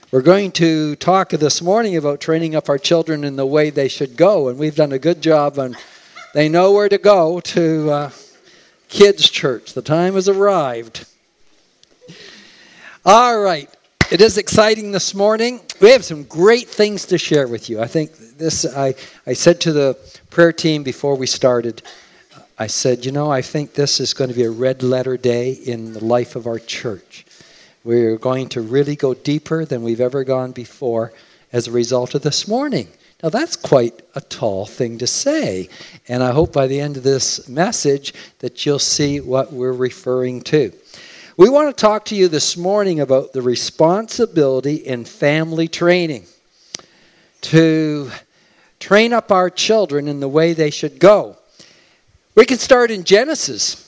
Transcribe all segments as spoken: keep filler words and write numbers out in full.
We're going to talk this morning about training up our children in the way they should go, and we've done a good job on they know where to go to uh, kids' church. The time has arrived. All right. It is exciting this morning. We have some great things to share with you. I think this, I, I said to the prayer team before we started, I said, you know, I think this is going to be a red letter day in the life of our church. We're going to really go deeper than we've ever gone before as a result of this morning. Now, that's quite a tall thing to say. And I hope by the end of this message that you'll see what we're referring to. We want to talk to you this morning about the responsibility in family training. To train up our children in the way they should go. We can start in Genesis.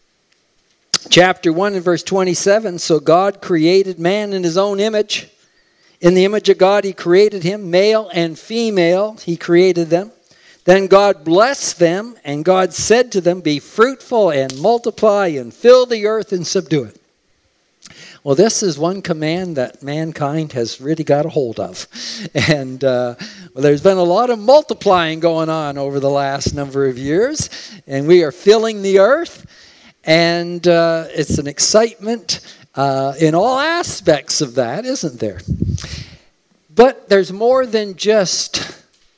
Chapter one and verse twenty-seven, so God created man in his own image. In the image of God he created him, male and female he created them. Then God blessed them, and God said to them, be fruitful and multiply and fill the earth and subdue it. Well, this is one command that mankind has really got a hold of. And uh, well, there's been a lot of multiplying going on over the last number of years, and we are filling the earth. And uh, it's an excitement uh, in all aspects of that, isn't there? But there's more than just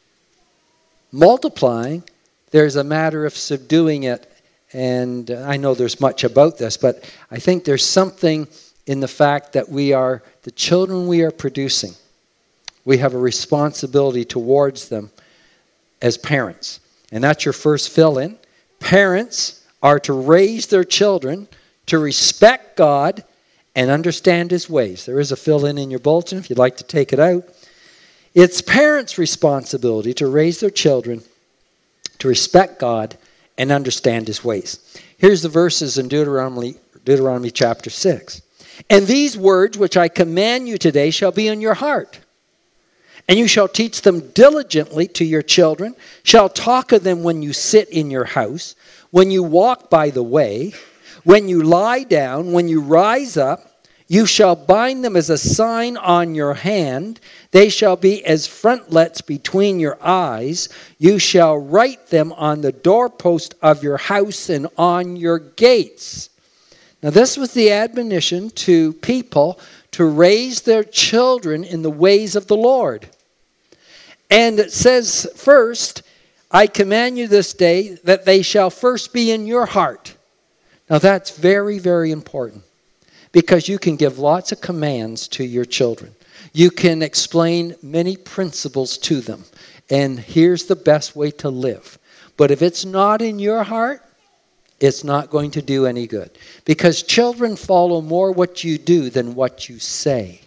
multiplying. There's a matter of subduing it. And I know there's much about this, but I think there's something in the fact that we are, the children we are producing, we have a responsibility towards them as parents. And that's your first fill-in. Parents are to raise their children to respect God and understand his ways. There is a fill-in in your bulletin if you'd like to take it out. It's parents' responsibility to raise their children to respect God and understand his ways. Here's the verses in Deuteronomy, Deuteronomy chapter six. And these words which I command you today shall be in your heart. And you shall teach them diligently to your children, shall talk of them when you sit in your house, when you walk by the way, when you lie down, when you rise up, you shall bind them as a sign on your hand. They shall be as frontlets between your eyes. You shall write them on the doorpost of your house and on your gates. Now, this was the admonition to people to raise their children in the ways of the Lord. And it says first, I command you this day that they shall first be in your heart. Now that's very, very important because you can give lots of commands to your children. You can explain many principles to them. And here's the best way to live. But if it's not in your heart, it's not going to do any good. Because children follow more what you do than what you say.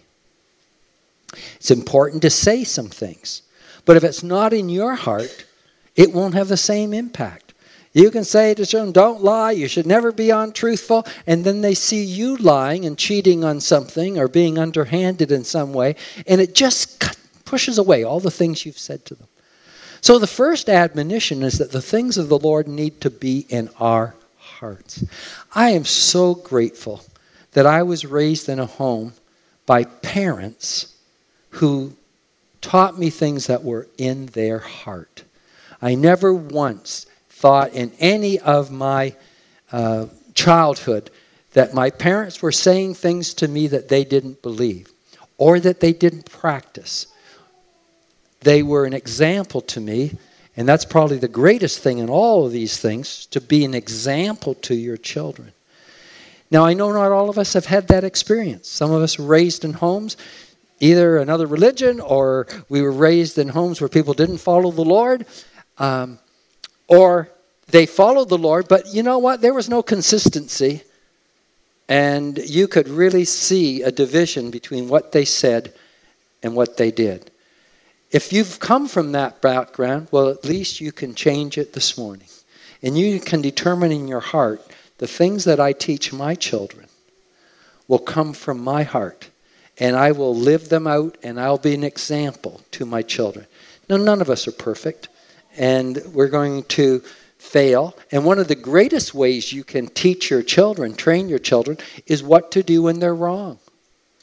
It's important to say some things. But if it's not in your heart, it won't have the same impact. You can say to children, don't lie, you should never be untruthful, and then they see you lying and cheating on something or being underhanded in some way, and it just pushes away all the things you've said to them. So the first admonition is that the things of the Lord need to be in our hearts. I am so grateful that I was raised in a home by parents who taught me things that were in their heart. I never once thought in any of my uh, childhood that my parents were saying things to me that they didn't believe or that they didn't practice. They were an example to me, and that's probably the greatest thing in all of these things, to be an example to your children. Now, I know not all of us have had that experience. Some of us were raised in homes, either another religion, or we were raised in homes where people didn't follow the Lord. Um, or they followed the Lord, but you know what? There was no consistency. And you could really see a division between what they said and what they did. If you've come from that background, well, at least you can change it this morning. And you can determine in your heart, the things that I teach my children will come from my heart. And I will live them out, and I'll be an example to my children. Now, none of us are perfect. And we're going to fail. And one of the greatest ways you can teach your children, train your children, is what to do when they're wrong.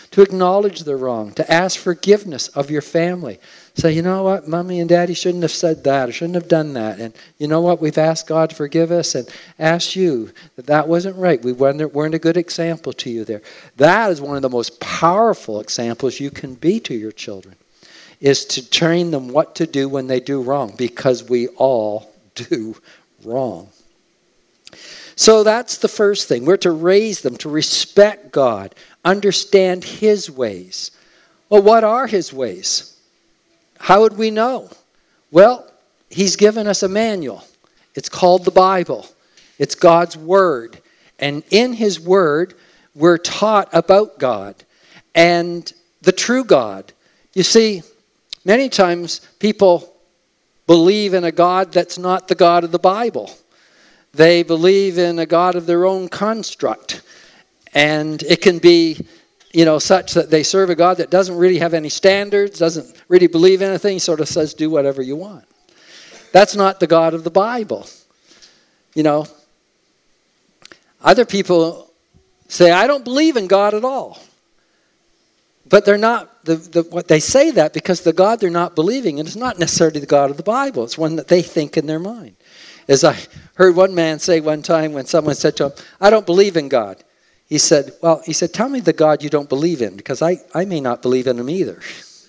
to acknowledge the wrong, to ask forgiveness of your family. Say, you know what, Mommy and Daddy shouldn't have said that or shouldn't have done that. And you know what, we've asked God to forgive us and asked you that that wasn't right. We weren't, weren't a good example to you there. That is one of the most powerful examples you can be to your children, is to train them what to do when they do wrong, because we all do wrong. So that's the first thing. We're to raise them to respect God, understand His ways. Well, what are His ways? How would we know? Well, He's given us a manual. It's called the Bible. It's God's Word. And in His Word, we're taught about God and the true God. You see, many times people believe in a God that's not the God of the Bible. They believe in a God of their own construct. And it can be, you know, such that they serve a God that doesn't really have any standards, doesn't really believe anything, sort of says, do whatever you want. That's not the God of the Bible. You know, other people say, I don't believe in God at all. But they're not, the, the, what they say that because the God they're not believing in is not necessarily the God of the Bible. It's one that they think in their mind. As I heard one man say one time when someone said to him, I don't believe in God. He said, well, he said, tell me the God you don't believe in, because I, I may not believe in him either.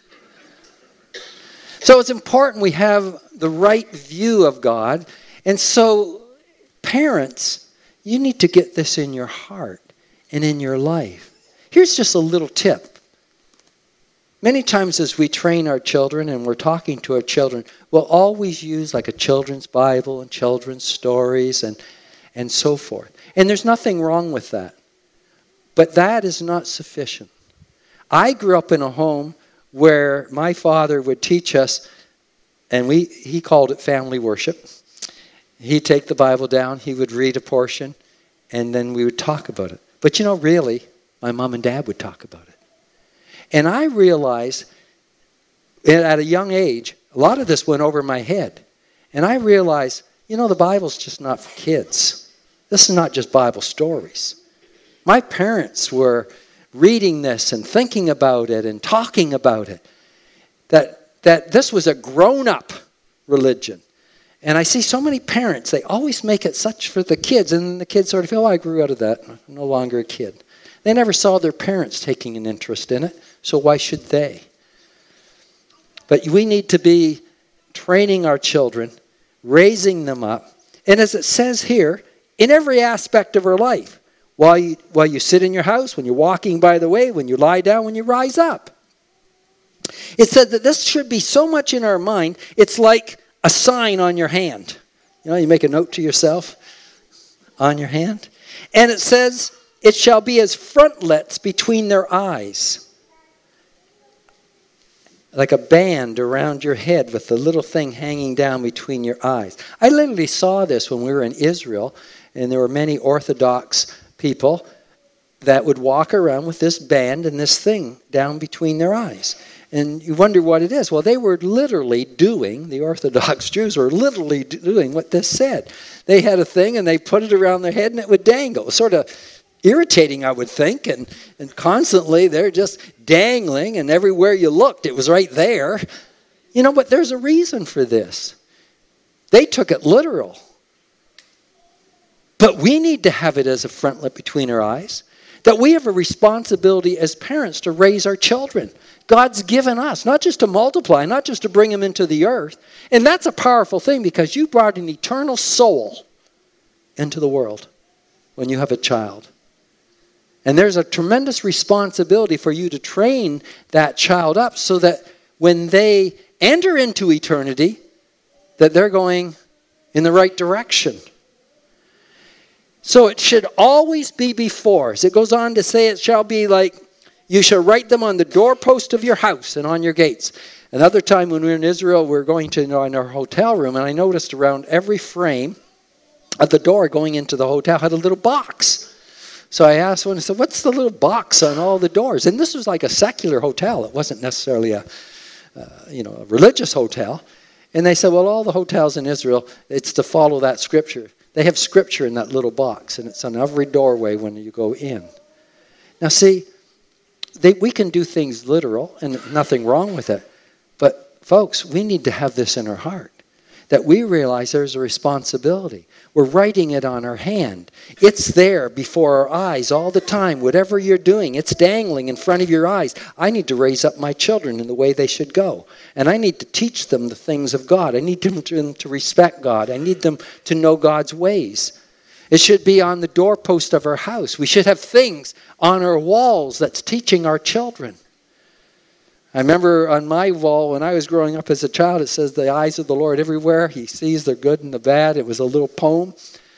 So it's important we have the right view of God. And so, parents, you need to get this in your heart and in your life. Here's just a little tip. Many times as we train our children and we're talking to our children, we'll always use like a children's Bible and children's stories and, and so forth. And there's nothing wrong with that. But that is not sufficient. I grew up in a home where my father would teach us, and we he called it family worship. He'd take the Bible down, he would read a portion, and then we would talk about it. But you know, really, my mom and dad would talk about it. And I realized at a young age, a lot of this went over my head. And I realized, you know, the Bible's just not for kids. This is not just Bible stories. My parents were reading this and thinking about it and talking about it. That, that this was a grown-up religion. And I see so many parents, they always make it such for the kids. And the kids sort of feel, oh, I grew out of that. I'm no longer a kid. They never saw their parents taking an interest in it. So why should they? But we need to be training our children, raising them up. And as it says here, in every aspect of our life. While you, while you sit in your house, when you're walking by the way, when you lie down, when you rise up. It said that this should be so much in our mind, it's like a sign on your hand. You know, you make a note to yourself on your hand. And it says, it shall be as frontlets between their eyes. Like a band around your head with the little thing hanging down between your eyes. I literally saw this when we were in Israel, and there were many Orthodox people that would walk around with this band and this thing down between their eyes. And you wonder what it is. Well, they were literally doing, the Orthodox Jews were literally doing what this said. They had a thing and they put it around their head and it would dangle. It was sort of irritating, I would think, and, and constantly they're just dangling, and everywhere you looked, it was right there. You know, but there's a reason for this. They took it literal. But we need to have it as a frontlet between our eyes, that we have a responsibility as parents to raise our children. God's given us, not just to multiply, not just to bring them into the earth. And that's a powerful thing, because you brought an eternal soul into the world when you have a child. And there's a tremendous responsibility for you to train that child up so that when they enter into eternity, that they're going in the right direction. So it should always be before us. It goes on to say it shall be like, you shall write them on the doorpost of your house and on your gates. Another time when we were in Israel, we were going to you know, in our hotel room, and I noticed around every frame of the door going into the hotel had a little box. So I asked one, I said, what's the little box on all the doors? And this was like a secular hotel. It wasn't necessarily a, uh, you know, a religious hotel. And they said, well, all the hotels in Israel, it's to follow that scripture. They have scripture in that little box, and it's on every doorway when you go in. Now see, they, we can do things literal, and nothing wrong with it. But, folks, we need to have this in our heart, that we realize there's a responsibility. We're writing it on our hand. It's there before our eyes all the time. Whatever you're doing, it's dangling in front of your eyes. I need to raise up my children in the way they should go. And I need to teach them the things of God. I need them to, to respect God. I need them to know God's ways. It should be on the doorpost of our house. We should have things on our walls that's teaching our children. I remember on my wall when I was growing up as a child, it says, the eyes of the Lord everywhere. He sees the good and the bad. It was a little poem.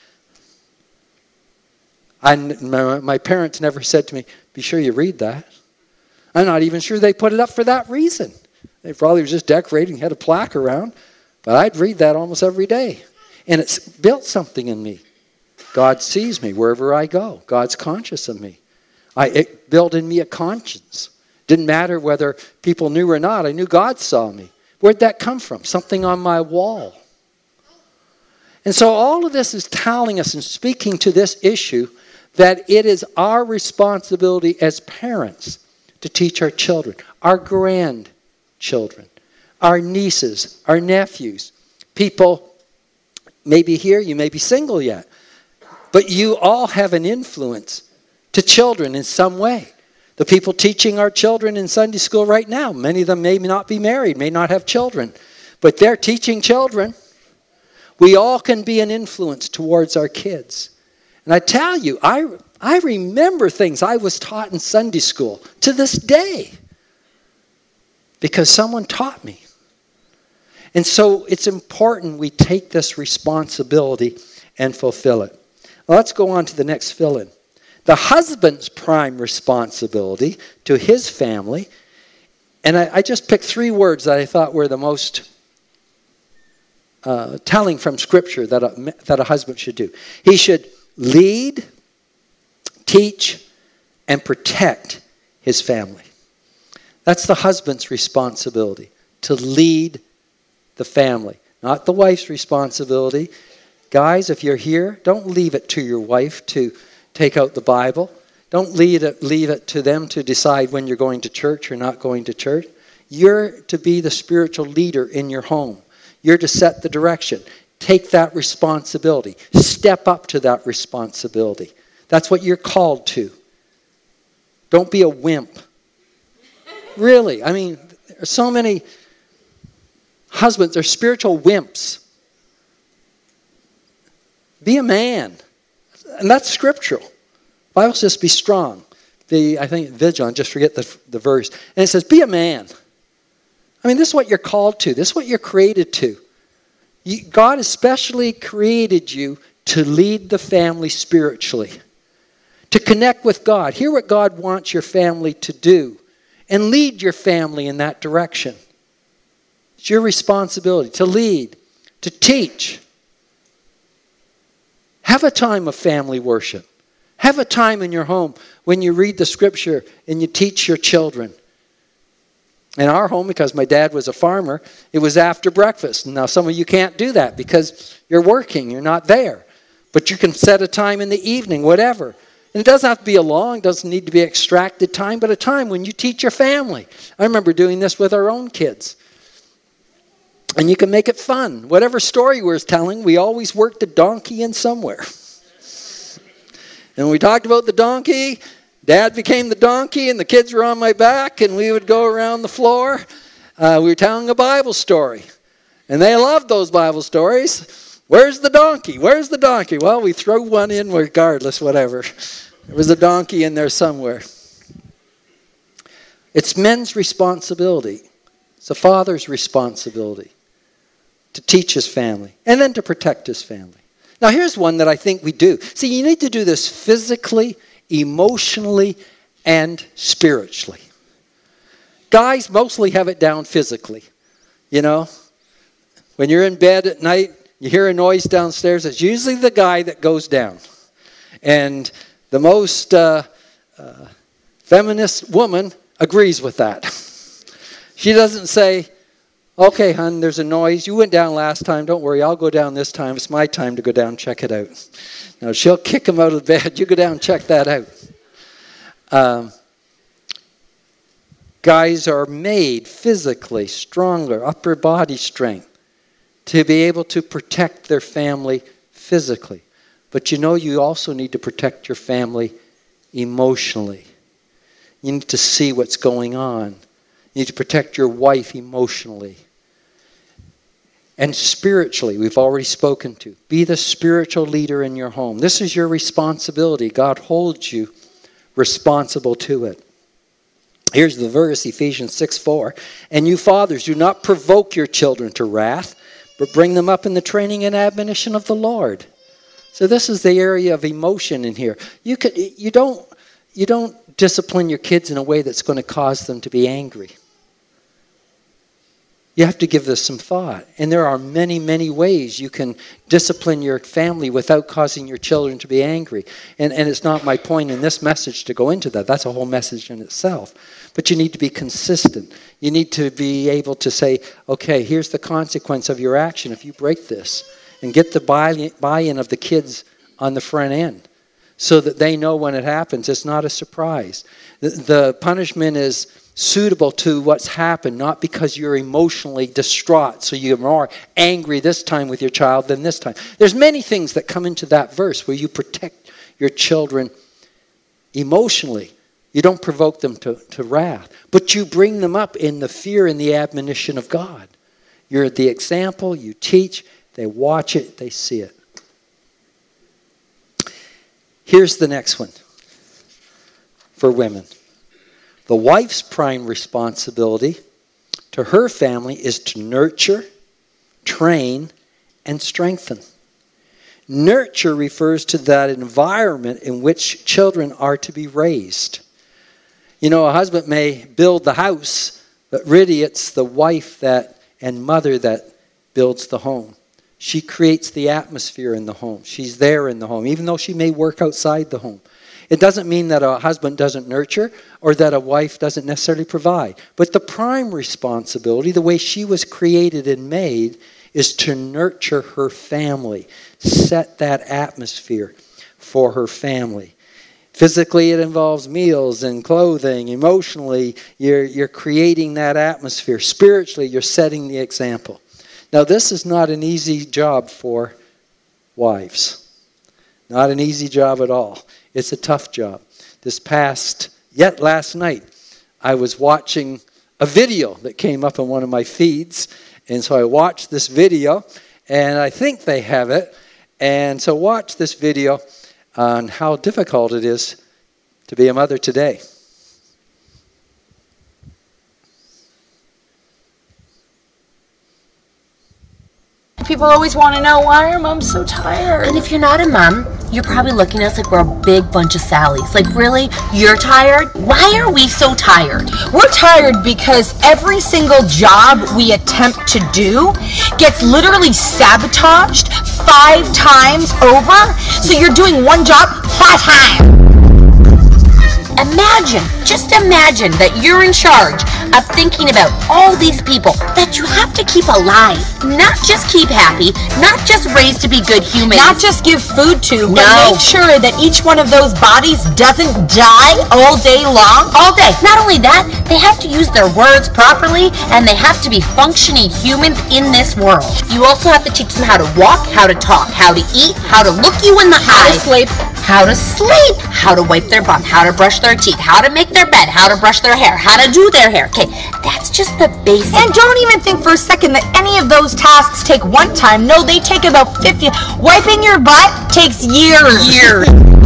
I, my, my parents never said to me, be sure you read that. I'm not even sure they put it up for that reason. They probably were just decorating, had a plaque around. But I'd read that almost every day. And it's built something in me. God sees me wherever I go. God's conscious of me. I, it built in me a conscience. Didn't matter whether people knew or not. I knew God saw me. Where'd that come from? Something on my wall. And so all of this is telling us and speaking to this issue that it is our responsibility as parents to teach our children, our grandchildren, our nieces, our nephews, people maybe here, you may be single yet, but you all have an influence to children in some way. The people teaching our children in Sunday school right now, many of them may not be married, may not have children, but they're teaching children. We all can be an influence towards our kids. And I tell you, I, I remember things I was taught in Sunday school to this day because someone taught me. And so it's important we take this responsibility and fulfill it. Well, let's go on to the next fill-in. The husband's prime responsibility to his family, and I, I just picked three words that I thought were the most uh, telling from Scripture that a, that a husband should do. He should lead, teach, and protect his family. That's the husband's responsibility, to lead the family, not the wife's responsibility. Guys, if you're here, don't leave it to your wife to take out the Bible. Don't leave it, leave it to them to decide when you're going to church or not going to church. You're to be the spiritual leader in your home. You're to set the direction. Take that responsibility. Step up to that responsibility. That's what you're called to. Don't be a wimp. Really, I mean, there are so many husbands, they're spiritual wimps. Be a man. And that's scriptural. The Bible says be strong. The, I think vigilant, just forget the, the verse. And it says be a man. I mean, this is what you're called to. This is what you're created to. You, God especially created you to lead the family spiritually. To connect with God. Hear what God wants your family to do. And lead your family in that direction. It's your responsibility to lead, to teach. Have a time of family worship. Have a time in your home when you read the Scripture and you teach your children. In our home, because my dad was a farmer, it was after breakfast. Now, some of you can't do that because you're working, you're not there. But you can set a time in the evening, whatever. And it doesn't have to be a long, doesn't need to be extracted time, but a time when you teach your family. I remember doing this with our own kids. And you can make it fun. Whatever story we're telling, we always worked the donkey in somewhere. And we talked about the donkey. Dad became the donkey, and the kids were on my back, and we would go around the floor. Uh, we were telling a Bible story. And they loved those Bible stories. Where's the donkey? Where's the donkey? Well, we throw one in regardless, whatever. There was a donkey in there somewhere. It's men's responsibility. It's a father's responsibility to teach his family and then to protect his family. Now, here's one that I think we do. See, you need to do this physically, emotionally, and spiritually. Guys mostly have it down physically. You know, when you're in bed at night, you hear a noise downstairs. It's usually the guy that goes down. And the most uh, uh, feminist woman agrees with that. She doesn't say, okay, hon, there's a noise. You went down last time. Don't worry, I'll go down this time. It's my time to go down and check it out. Now, she'll kick him out of bed. You go down and check that out. Um, Guys are made physically stronger, upper body strength, to be able to protect their family physically. But you know, you also need to protect your family emotionally. You need to see what's going on. You need to protect your wife emotionally. And spiritually, we've already spoken to. Be the spiritual leader in your home. This is your responsibility. God holds you responsible to it. Here's the verse, Ephesians six four. And you fathers, do not provoke your children to wrath, but bring them up in the training and admonition of the Lord. So this is the area of emotion in here. You could, you don't, you don't discipline your kids in a way that's going to cause them to be angry. You have to give this some thought. And there are many, many ways you can discipline your family without causing your children to be angry. And, and it's not my point in this message to go into that. That's a whole message in itself. But you need to be consistent. You need to be able to say, okay, here's the consequence of your action if you break this. And get the buy-in of the kids on the front end so that they know when it happens. It's not a surprise. The, the punishment is suitable to what's happened, not because you're emotionally distraught, so you're more angry this time with your child than this time. There's many things that come into that verse where you protect your children emotionally. You don't provoke them to, to wrath, but you bring them up in the fear and the admonition of God. You're the example, you teach, they watch it, they see it. Here's the next one for women. The wife's prime responsibility to her family is to nurture, train, and strengthen. Nurture refers to that environment in which children are to be raised. You know, a husband may build the house, but really it's the wife that and mother that builds the home. She creates the atmosphere in the home. She's there in the home, even though she may work outside the home. It doesn't mean that a husband doesn't nurture or that a wife doesn't necessarily provide. But the prime responsibility, the way she was created and made, is to nurture her family, set that atmosphere for her family. Physically, it involves meals and clothing. Emotionally, you're, you're creating that atmosphere. Spiritually, you're setting the example. Now, this is not an easy job for wives. Not an easy job at all. It's a tough job. This past, yet last night, I was watching a video that came up on one of my feeds. And so I watched this video, and I think they have it. And so watch this video on how difficult it is to be a mother today. People always want to know, why are moms so tired? And if you're not a mom, you're probably looking at us like we're a big bunch of Sallys. Like, really? You're tired? Why are we so tired? We're tired because every single job we attempt to do gets literally sabotaged five times over. So you're doing one job five times. Imagine, just imagine that you're in charge of thinking about all these people that you have to keep alive. Not just keep happy, not just raised to be good humans. Not just give food to, but No. make sure that each one of those bodies doesn't die all day long. All day. Not only that, they have to use their words properly, and they have to be functioning humans in this world. You also have to teach them how to walk, how to talk, how to eat, how to look you in the How to eye. sleep. How to sleep, how to wipe their bum, how to brush their teeth, how to make their bed, how to brush their hair, how to do their hair. Okay, that's just the basic. And don't even think for a second that any of those tasks take one time. No, they take about fifty. Wiping your butt takes years. Years.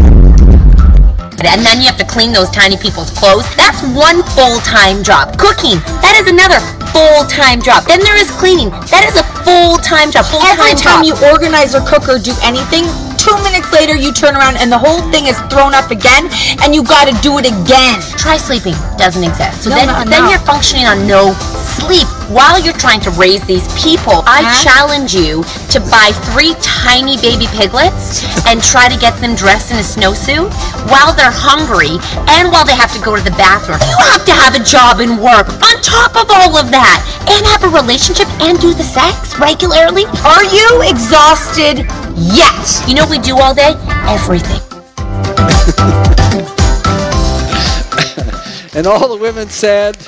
And then you have to clean those tiny people's clothes. That's one full-time job. Cooking, that is another full-time job. Then there is cleaning. That is a full-time job. Full-time Every time job. you organize or cook or do anything, two minutes later you turn around and the whole thing is thrown up again, and you got to do it again. Try sleeping. Doesn't exist. So No, then, no, then no. you're functioning on no sleep while you're trying to raise these people. I Huh? challenge you to buy three tiny baby piglets and try to get them dressed in a snowsuit while they're hungry and while they have to go to the bathroom. You have to have a job and work on top of all of that and have a relationship and do the sex regularly. Are you exhausted yet? You know what we do all day? Everything. And all the women said.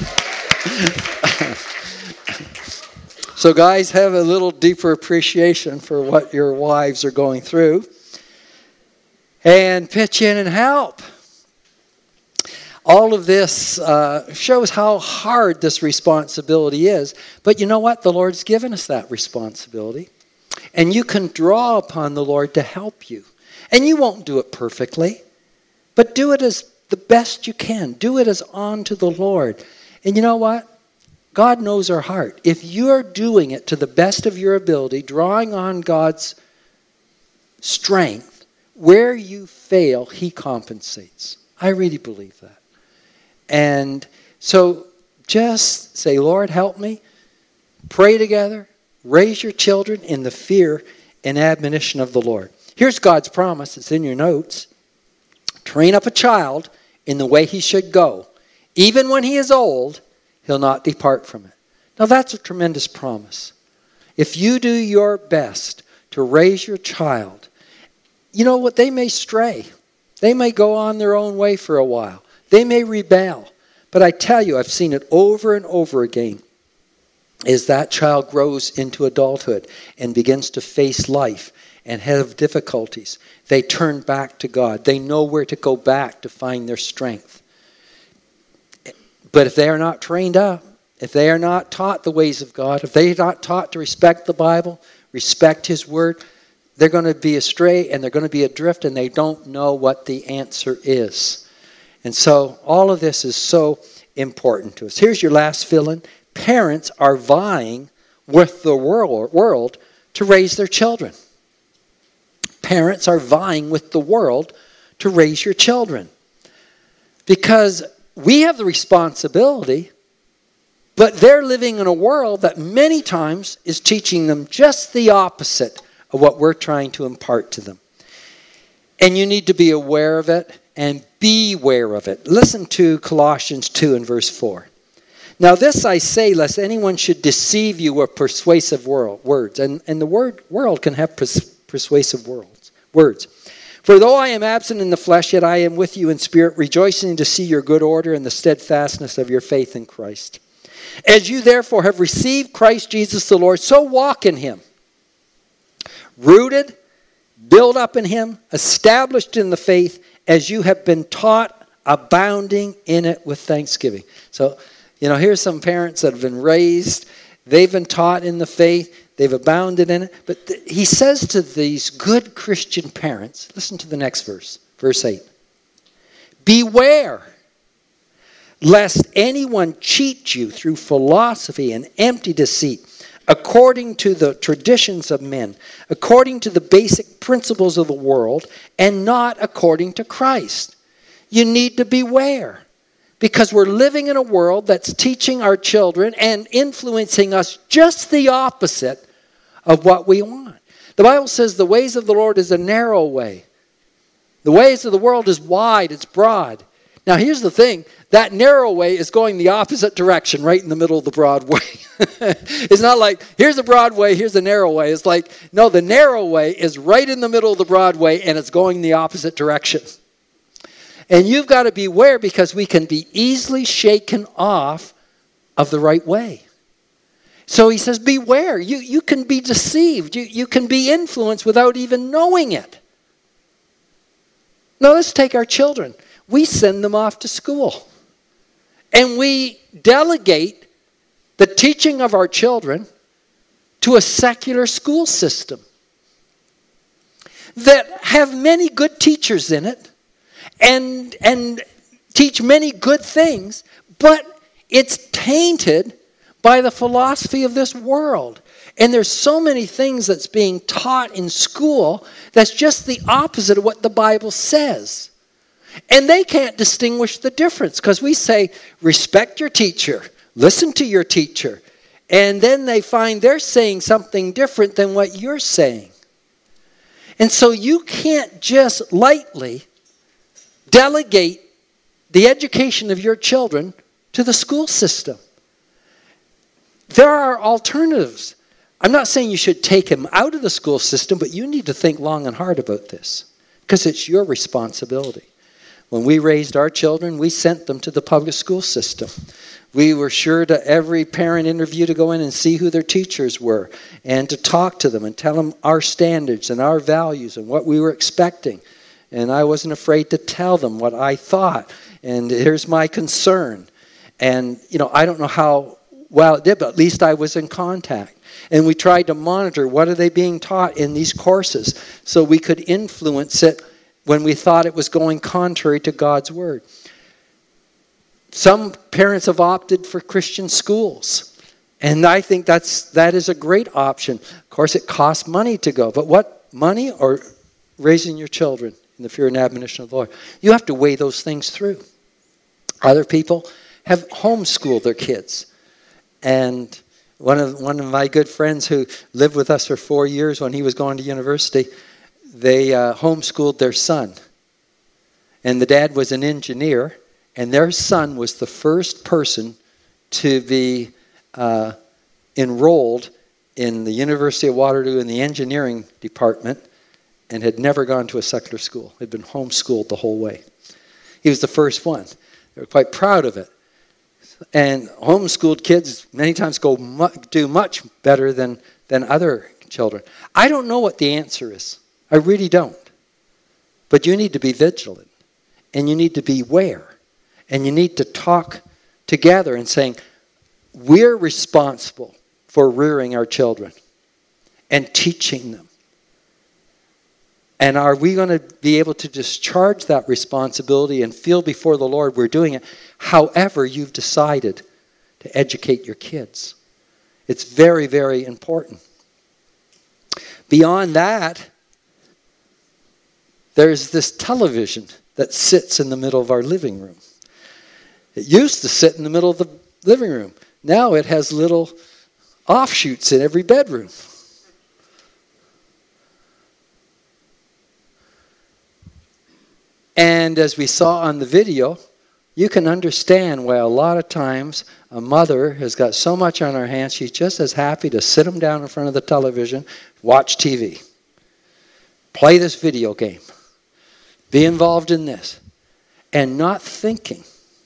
So guys, have a little deeper appreciation for what your wives are going through. And pitch in and help. All of this uh, shows how hard this responsibility is. But you know what? The Lord's given us that responsibility. And you can draw upon the Lord to help you. And you won't do it perfectly. But do it as the best you can. Do it as unto the Lord. And you know what? God knows our heart. If you're doing it to the best of your ability, drawing on God's strength, where you fail, He compensates. I really believe that. And so just say, Lord, help me. Pray together. Raise your children in the fear and admonition of the Lord. Here's God's promise. It's in your notes. Train up a child in the way he should go. Even when he is old, he'll not depart from it. Now that's a tremendous promise. If you do your best to raise your child, you know what? They may stray. They may go on their own way for a while. They may rebel. But I tell you, I've seen it over and over again. As that child grows into adulthood and begins to face life and have difficulties, they turn back to God. They know where to go back to find their strength. But if they are not trained up, if they are not taught the ways of God, if they are not taught to respect the Bible, respect His Word, they're going to be astray and they're going to be adrift and they don't know what the answer is. And so all of this is so important to us. Here's your last fill-in. Parents are vying with the world to raise their children. Parents are vying with the world to raise your children. Because we have the responsibility, but they're living in a world that many times is teaching them just the opposite of what we're trying to impart to them. And you need to be aware of it and beware of it. Listen to Colossians two and verse four. Now this I say, lest anyone should deceive you with persuasive world, words. And, and the word world can have pers- persuasive words, words. For though I am absent in the flesh, yet I am with you in spirit, rejoicing to see your good order and the steadfastness of your faith in Christ. As you therefore have received Christ Jesus the Lord, so walk in Him. Rooted, built up in Him, established in the faith, as you have been taught, abounding in it with thanksgiving. So, you know, here's some parents that have been raised. They've been taught in the faith. They've abounded in it. But th- he says to these good Christian parents, listen to the next verse, verse eight. Beware, lest anyone cheat you through philosophy and empty deceit, according to the traditions of men, according to the basic principles of the world, and not according to Christ. You need to beware. Because we're living in a world that's teaching our children and influencing us just the opposite of what we want. The Bible says the ways of the Lord is a narrow way. The ways of the world is wide, it's broad. Now here's the thing, that narrow way is going the opposite direction, right in the middle of the broad way. It's not like, here's the broad way, here's the narrow way. It's like, no, the narrow way is right in the middle of the broad way and it's going the opposite direction. And you've got to beware because we can be easily shaken off of the right way. So he says, beware. You, you can be deceived. You, you can be influenced without even knowing it. Now let's take our children. We send them off to school. And we delegate the teaching of our children to a secular school system that have many good teachers in it. And, and teach many good things, but it's tainted by the philosophy of this world. And there's so many things that's being taught in school that's just the opposite of what the Bible says. And they can't distinguish the difference because we say, respect your teacher, listen to your teacher. And then they find they're saying something different than what you're saying. And so you can't just lightly delegate the education of your children to the school system. There are alternatives. I'm not saying you should take them out of the school system, but you need to think long and hard about this because it's your responsibility. When we raised our children, we sent them to the public school system. We were sure to every parent interview to go in and see who their teachers were and to talk to them and tell them our standards and our values and what we were expecting. And I wasn't afraid to tell them what I thought. And here's my concern. And, you know, I don't know how well it did, but at least I was in contact. And we tried to monitor what are they being taught in these courses so we could influence it when we thought it was going contrary to God's Word. Some parents have opted for Christian schools. And I think that's that is a great option. Of course, it costs money to go. But what money or raising your children in the fear and admonition of the Lord? You have to weigh those things through. Other people have homeschooled their kids. And one of one of my good friends who lived with us for four years when he was going to university, they uh, homeschooled their son. And the dad was an engineer, and their son was the first person to be uh, enrolled in the University of Waterloo in the engineering department and had never gone to a secular school. Had been homeschooled the whole way. He was the first one. They were quite proud of it. And homeschooled kids many times go mu- do much better than, than other children. I don't know what the answer is. I really don't. But you need to be vigilant. And you need to be aware. And you need to talk together and saying, we're responsible for rearing our children and teaching them. And are we going to be able to discharge that responsibility and feel before the Lord we're doing it, however you've decided to educate your kids? It's very, very important. Beyond that, there's this television that sits in the middle of our living room. It used to sit in the middle of the living room. Now it has little offshoots in every bedroom. And as we saw on the video, you can understand why a lot of times a mother has got so much on her hands, she's just as happy to sit them down in front of the television, watch T V, play this video game, be involved in this, and not thinking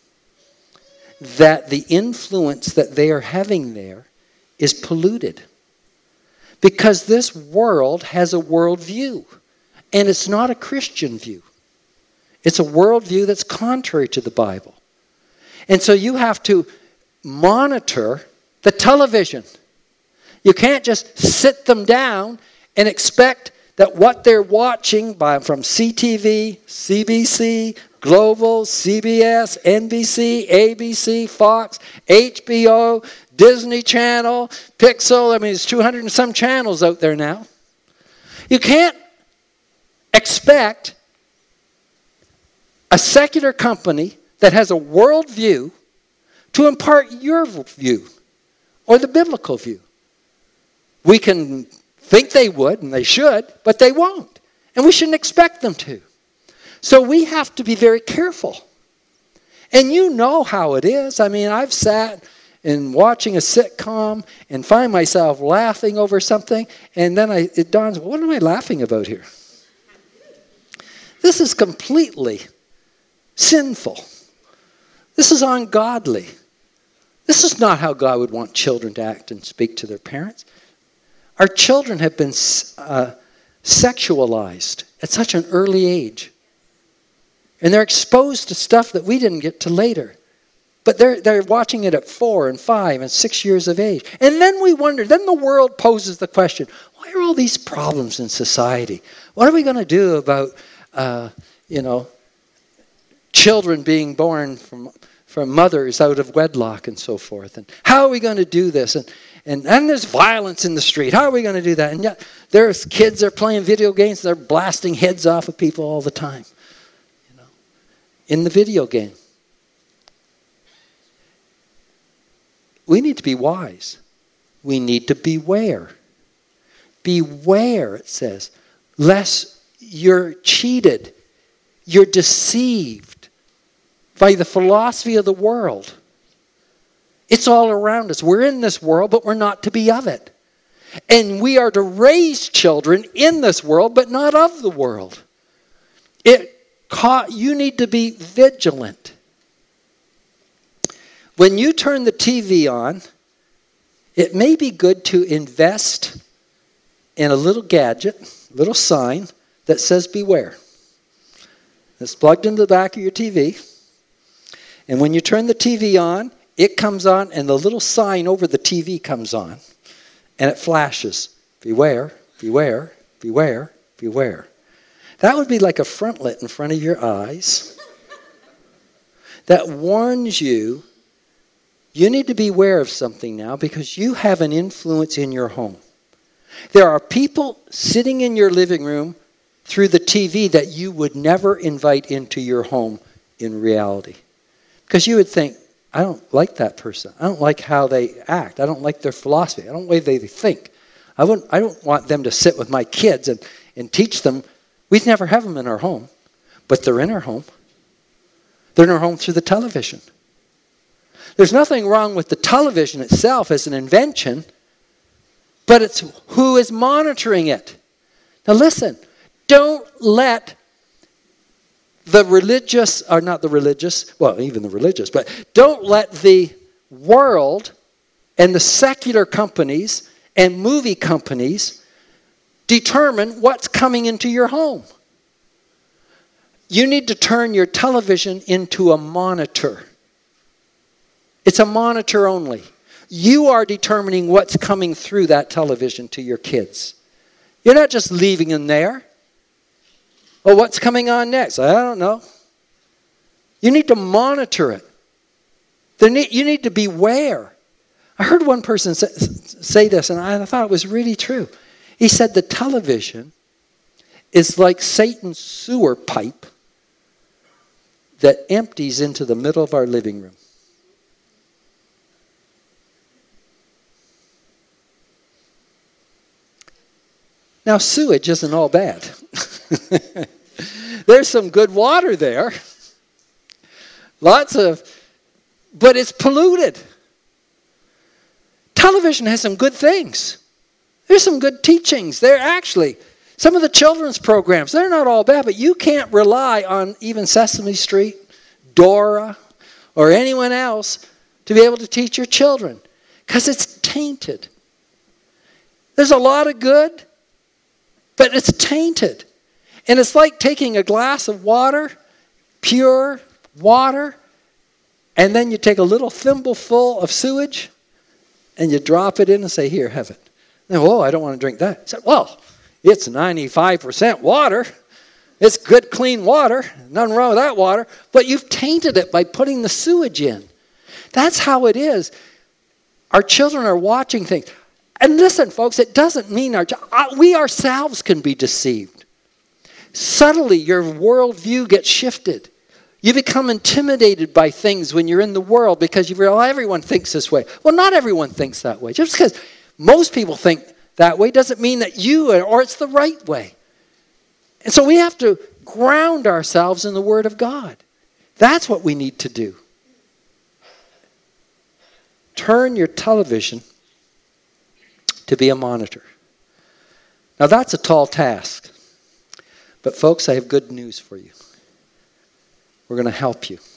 that the influence that they are having there is polluted. Because this world has a worldview, and it's not a Christian view. It's a worldview that's contrary to the Bible. And so you have to monitor the television. You can't just sit them down and expect that what they're watching by, from C T V, C B C, Global, C B S, N B C, A B C, Fox, H B O, Disney Channel, Pixel. I mean, there's two hundred and some channels out there now. You can't expect a secular company that has a worldview to impart your view or the biblical view. We can think they would, and they should, but they won't. And we shouldn't expect them to. So we have to be very careful. And you know how it is. I mean, I've sat and watching a sitcom and find myself laughing over something, and then I, it dawns, what am I laughing about here? This is completely sinful. This is ungodly. This is not how God would want children to act and speak to their parents. Our children have been uh, sexualized at such an early age. And they're exposed to stuff that we didn't get to later. But they're, they're watching it at four and five and six years of age. And then we wonder, then the world poses the question, why are all these problems in society? What are we going to do about, uh, you know, children being born from from mothers out of wedlock and so forth? And how are we going to do this? And and, and there's violence in the street. How are we going to do that? And yet there's kids that are playing video games. They're blasting heads off of people all the time. You know, in the video game. We need to be wise. We need to beware. Beware, it says, lest you're cheated. You're deceived by the philosophy of the world. It's all around us. We're in this world, but we're not to be of it. And we are to raise children in this world, but not of the world. It You need to be vigilant. When you turn the T V on, it may be good to invest in a little gadget, little sign that says beware. It's plugged into the back of your T V. And when you turn the T V on, it comes on and the little sign over the T V comes on. And it flashes. Beware, beware, beware, beware. That would be like a frontlet in front of your eyes that warns you, you need to be aware of something now because you have an influence in your home. There are people sitting in your living room through the T V that you would never invite into your home in reality. Because you would think, I don't like that person. I don't like how they act. I don't like their philosophy. I don't like the way they think. I wouldn't. I don't want them to sit with my kids and, and teach them. We'd never have them in our home, but they're in our home. They're in our home through the television. There's nothing wrong with the television itself as an invention, but it's who is monitoring it. Now listen, don't let the religious, or not the religious, well, even the religious, but don't let the world and the secular companies and movie companies determine what's coming into your home. You need to turn your television into a monitor. It's a monitor only. You are determining what's coming through that television to your kids. You're not just leaving them there. Oh, what's coming on next? I don't know. You need to monitor it. You need to beware. I heard one person say this, and I thought it was really true. He said the television is like Satan's sewer pipe that empties into the middle of our living room. Now, sewage isn't all bad. There's some good water there. Lots of, but it's polluted. Television has some good things. There's some good teachings. They're actually, some of the children's programs, they're not all bad, but you can't rely on even Sesame Street, Dora, or anyone else to be able to teach your children because it's tainted. There's a lot of good, but it's tainted. And it's like taking a glass of water, pure water, and then you take a little thimbleful of sewage and you drop it in and say, here, have it. And, oh, I don't want to drink that. I said, well, it's ninety-five percent water. It's good, clean water. Nothing wrong with that water. But you've tainted it by putting the sewage in. That's how it is. Our children are watching things. And listen, folks, it doesn't mean our we ourselves can be deceived. Subtly, your worldview gets shifted. You become intimidated by things when you're in the world because you realize everyone thinks this way. Well, not everyone thinks that way. Just because most people think that way doesn't mean that you or it's the right way. And so we have to ground ourselves in the Word of God. That's what we need to do. Turn your television to be a monitor. Now that's a tall task. But folks, I have good news for you. We're going to help you.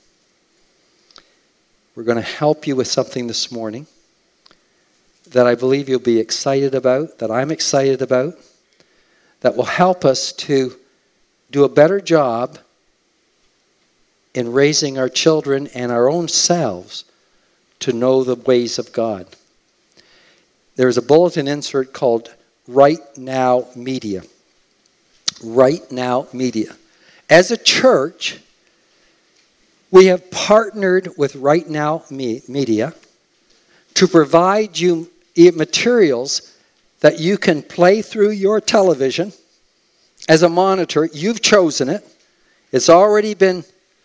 We're going to help you with something this morning that I believe you'll be excited about, that I'm excited about, that will help us to do a better job in raising our children and our own selves to know the ways of God. There's a bulletin insert called Right Now Media. Right Now Media. As a church, we have partnered with Right Now Media to provide you materials that you can play through your television as a monitor. You've chosen it. It's already been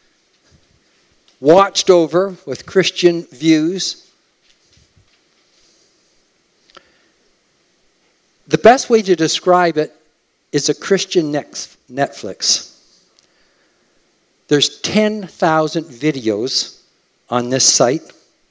watched over with Christian views. The best way to describe it is a Christian Netflix. There's ten thousand videos on this site.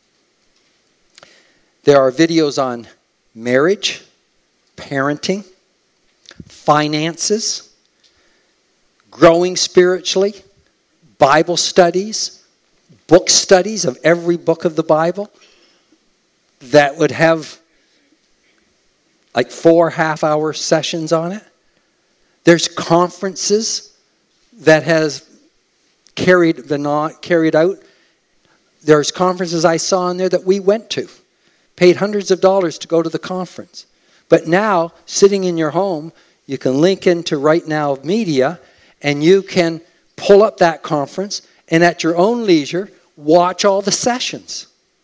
There are videos on marriage, parenting, finances, growing spiritually, Bible studies, book studies of every book of the Bible that would have like four half-hour sessions on it. There's conferences that has carried been on, carried out. There's conferences I saw in there that we went to, paid hundreds of dollars to go to the conference. But now, sitting in your home, you can link into Right Now Media, and you can pull up that conference, and at your own leisure, watch all the sessions.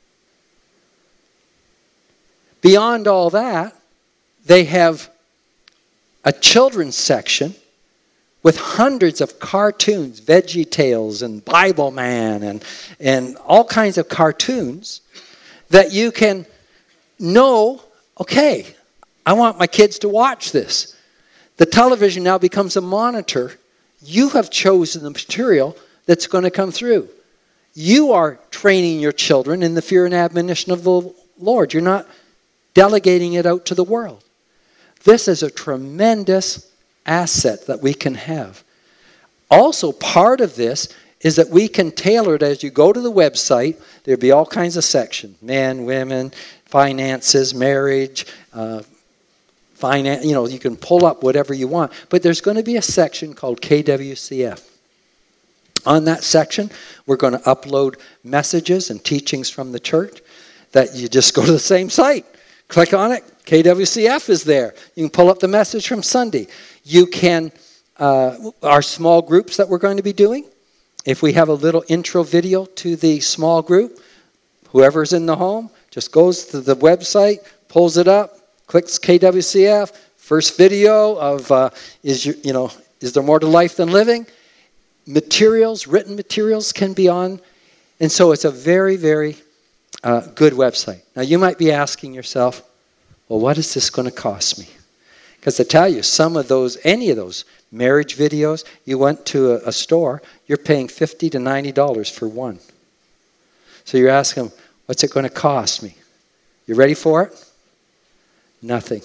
Beyond all that, they have a children's section with hundreds of cartoons, Veggie Tales and Bible Man and, and all kinds of cartoons that you can know, okay, I want my kids to watch this. The television now becomes a monitor. You have chosen the material that's going to come through. You are training your children in the fear and admonition of the Lord. You're not delegating it out to the world. This is a tremendous asset that we can have. Also, part of this is that we can tailor it as you go to the website. There'll be all kinds of sections: men, women, finances, marriage, uh, finance. You know, you can pull up whatever you want. But there's going to be a section called K W C F. On that section, we're going to upload messages and teachings from the church that you just go to the same site. Click on it. K W C F is there. You can pull up the message from Sunday. You can, uh, our small groups that we're going to be doing, if we have a little intro video to the small group, whoever's in the home just goes to the website, pulls it up, clicks K W C F, first video of, uh, is your, you know, is there more to life than living? Materials, written materials can be on. And so it's a very, very uh, good website. Now you might be asking yourself, well, what is this going to cost me? Because I tell you, some of those, any of those marriage videos, you went to a, a store, you're paying fifty to ninety dollars for one. So you're asking, what's it going to cost me? You ready for it? Nothing.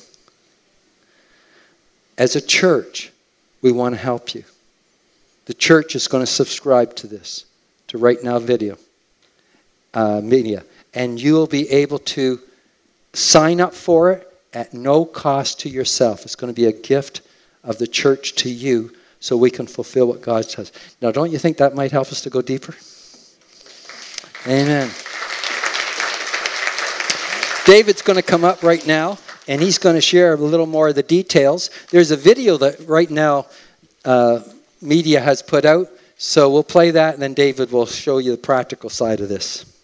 As a church, we want to help you. The church is going to subscribe to this, to Right Now Video uh, Media. And you will be able to sign up for it at no cost to yourself. It's going to be a gift of the church to you so we can fulfill what God says. Now, don't you think that might help us to go deeper? Amen. David's going to come up right now, and he's going to share a little more of the details. There's a video that Right Now uh, Media has put out, so we'll play that, and then David will show you the practical side of this.